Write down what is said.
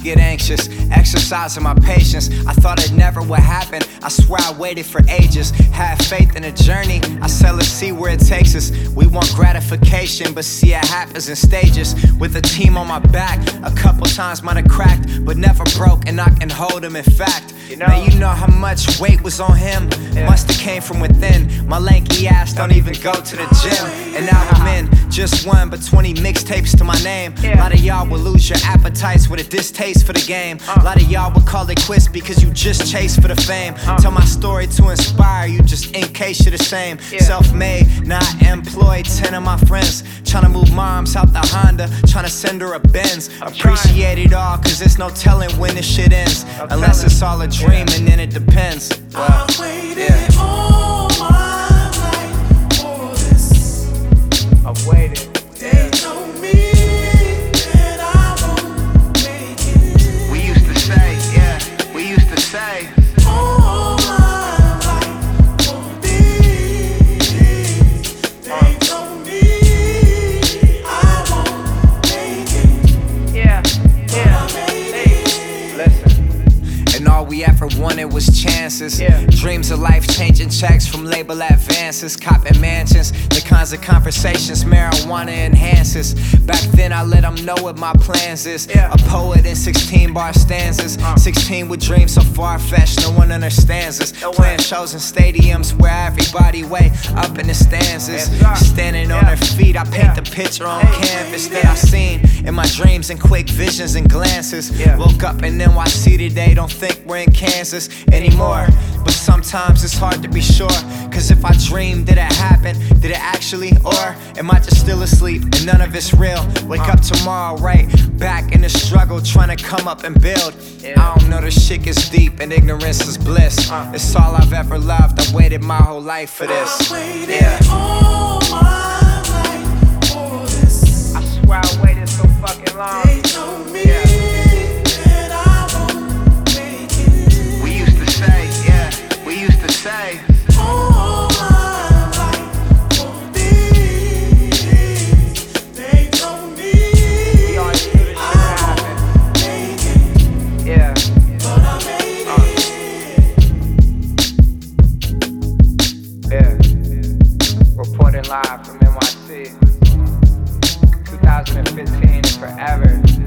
get anxious, exercising my patience. I thought it never would happen, I swear I waited for ages. Had faith in a journey, I said let's see where it takes us. We want gratification, but see it happens in stages. With a team on my back, a couple times might have cracked, but never broke, and I can hold him in fact. Man, you know how much weight was on him? Must have came from within. My lanky ass don't even go to the gym. And now I'm in just one, but 20 mixtapes to my name. A lot of y'all will lose your appetites with a distaste for the game. A lot of y'all will call it quits because you just chase for the fame. Tell my story to inspire you just in case you're the same. Self-made, not employed, 10 of my friends tryna move moms out the Honda, tryna send her a Benz. Appreciate it all, cause there's no telling when this shit ends. Unless it's all a dream and then it depends. I waited all my life for this. I've waited. They told me that I won't make it. We used to say, we used to say. All my life for this. They told me I won't make it. But I made it. Listen. And all we ever wanted was chances. Dreams of life-changing checks from label advances. Copping mansions, the kinds of conversations marijuana enhances. Back then I let them know what my plans is. A poet in 16 bar stanzas. 16 with dreams so far-fetched no one understands us. Playing shows in stadiums where everybody way up in the stanzas. Standing on their feet, I paint the picture on canvas that I seen in my dreams and quick visions and glances. Woke up in NYC today, don't think we're in Kansas anymore. But sometimes it's hard to be sure, cause if I dream, did it happen? Did it actually? Or am I just still asleep and none of it's real? Wake up tomorrow right back in the struggle, trying to come up and build. I don't know, this shit gets deep and ignorance is bliss. It's all I've ever loved, I waited my whole life for this. I waited all my life for this. I swear I waited so fucking long. They told me that I won't make it. We used to say, we used to say. All my life for this. They told me We always knew this shit would happen. make it. But I made it. Reporting live from NYC. 2015 and forever.